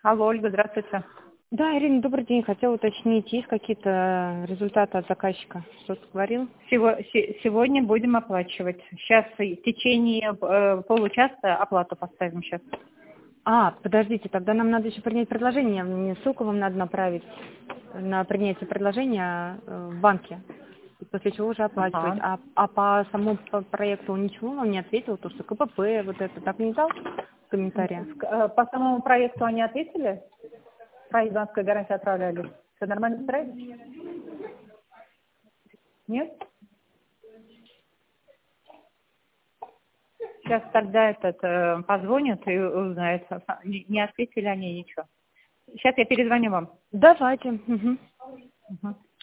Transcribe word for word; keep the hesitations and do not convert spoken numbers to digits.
Алло, Ольга, здравствуйте. Да, Ирина, добрый день. Хотела уточнить, есть какие-то результаты от заказчика? Что-то говорил? Сего- се- Сегодня будем оплачивать. Сейчас в течение э, получаса оплату поставим сейчас. А, подождите, тогда нам надо еще принять предложение. Мне ссылку вам надо направить на принятие предложения э, в банке. И после чего уже оплачивать. Ага. А, а по самому по проекту он ничего вам не ответил? То, что КПП, вот это, так не дал в комментариях? Ск- э, По самому проекту они ответили? Проект банковской гарантии отправляли. Все нормально устраивает? Нет? Сейчас тогда этот э, позвонит и узнает, не не ответили они ничего. Сейчас я перезвоню вам. Давайте. Мгм. Мгм.